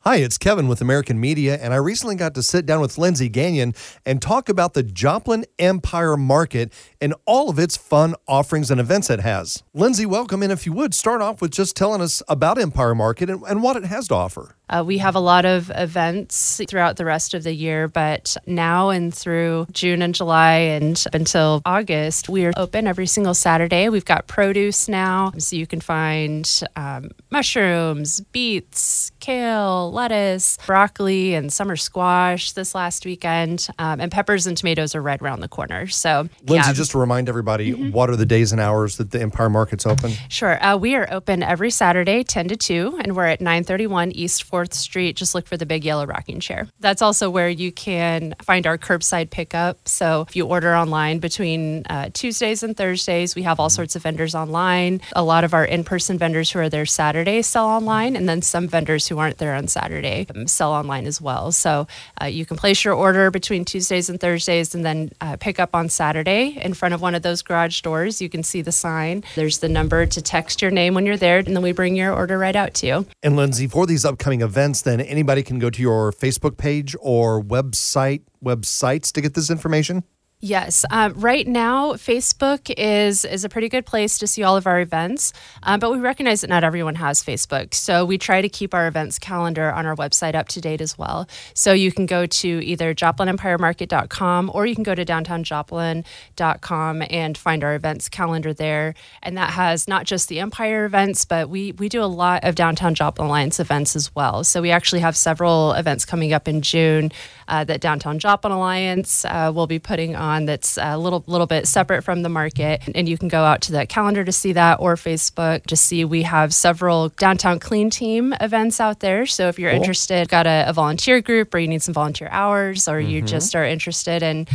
Hi, it's Kevin with American Media, and I recently got to sit down with Lindsay Gagnon and talk about the Joplin Empire Market and all of its fun offerings and events it has. Lindsay, welcome, and if you would, start off with just telling us about Empire Market and what it has to offer. We have a lot of events throughout the rest of the year, but now and through June and July and until August, we are open every single Saturday. We've got produce now, so you can find mushrooms, beets, kale, lettuce, broccoli, and summer squash this last weekend. And peppers and tomatoes are right around the corner. So, Lindsay, just to remind everybody, what are the days and hours that the Empire Market's open? Sure. We are open every Saturday, 10 to 2, and we're at 931 East 4th Street. Just look for the big yellow rocking chair. That's also where you can find our curbside pickup. So if you order online between Tuesdays and Thursdays, we have all sorts of vendors online. A lot of our in-person vendors who are there Saturday sell online, and then some vendors who aren't there on Saturday sell online as well. So you can place your order between Tuesdays and Thursdays and then pick up on Saturday in front of one of those garage doors. You can see the sign. There's the number to text your name when you're there, and then we bring your order right out to you. And Lindsay, for these upcoming events, then anybody can go to your Facebook page or websites to get this information? Yes. Right now, Facebook is a pretty good place to see all of our events, but we recognize that not everyone has Facebook. So we try to keep our events calendar on our website up to date as well. So you can go to either JoplinEmpireMarket.com or you can go to DowntownJoplin.com and find our events calendar there. And that has not just the Empire events, but we do a lot of Downtown Joplin Alliance events as well. So we actually have several events coming up in June that Downtown Joplin Alliance will be putting on that's a little bit separate from the market. And you can go out to that calendar to see that, or Facebook to see we have several Downtown Clean Team events out there. So if you're interested, got a volunteer group, or you need some volunteer hours, or you just are interested in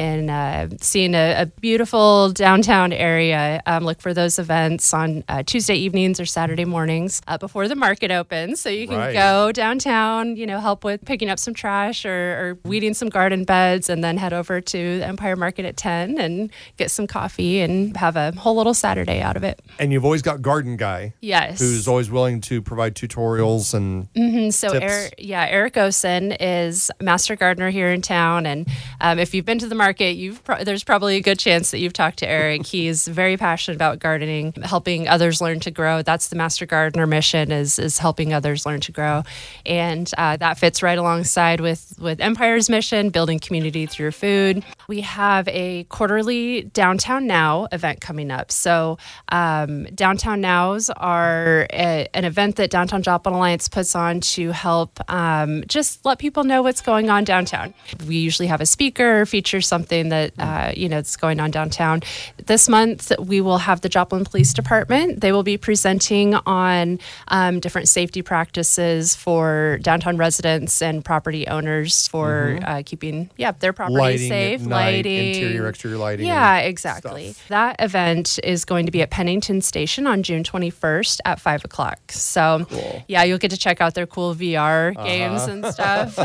seeing a beautiful downtown area, look for those events on Tuesday evenings or Saturday mornings before the market opens. So you can go downtown, help with picking up some trash or weeding some garden beds, and then head over to the Empire Market at 10 and get some coffee and have a whole little Saturday out of it. And you've always got Garden Guy. Yes. Who's always willing to provide tutorials and So tips. Eric Osen is master gardener here in town. And if you've been to the market, there's probably a good chance that you've talked to Eric. He's very passionate about gardening, helping others learn to grow. That's the master gardener mission, is helping others learn to grow. And that fits right alongside with Empire's mission, building community through food. We have a quarterly Downtown Now event coming up. So Downtown Nows are an event that Downtown Joplin Alliance puts on to help just let people know what's going on downtown. We usually have a speaker, feature something that that's going on downtown. This month, we will have the Joplin Police Department. They will be presenting on different safety practices for downtown residents and property owners for keeping their property safe. Lighting, interior, exterior lighting. Yeah, exactly. That event is going to be at Pennington Station on June 21st at 5 o'clock. So, you'll get to check out their cool VR games and stuff.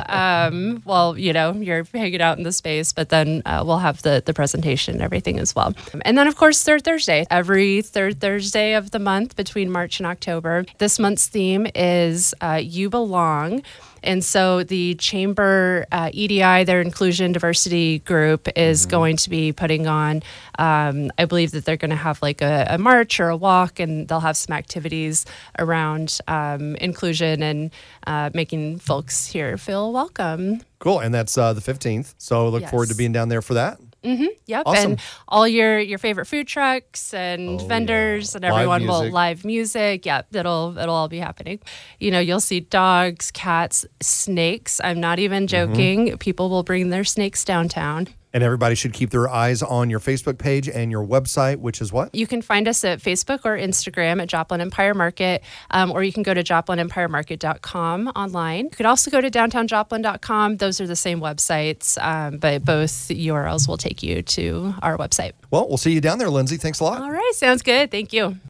You're hanging out in the space, but then we'll have the presentation and everything as well. And then, of course, Third Thursday. Every third Thursday of the month between March and October. This month's theme is You Belong. And so the Chamber EDI, their Inclusion Diversity Group, is going to be putting on, I believe that they're going to have like a march or a walk, and they'll have some activities around inclusion and making folks here feel welcome. Cool. And that's the 15th. So look forward to being down there for that. Yep. Awesome. And all your favorite food trucks and vendors and everyone will live music. Yep. It'll all be happening. You'll see dogs, cats, snakes. I'm not even joking. People will bring their snakes downtown. And everybody should keep their eyes on your Facebook page and your website, which is what? You can find us at Facebook or Instagram at Joplin Empire Market, or you can go to JoplinEmpireMarket.com online. You could also go to DowntownJoplin.com. Those are the same websites, but both URLs will take you to our website. Well, we'll see you down there, Lindsay. Thanks a lot. All right. Sounds good. Thank you.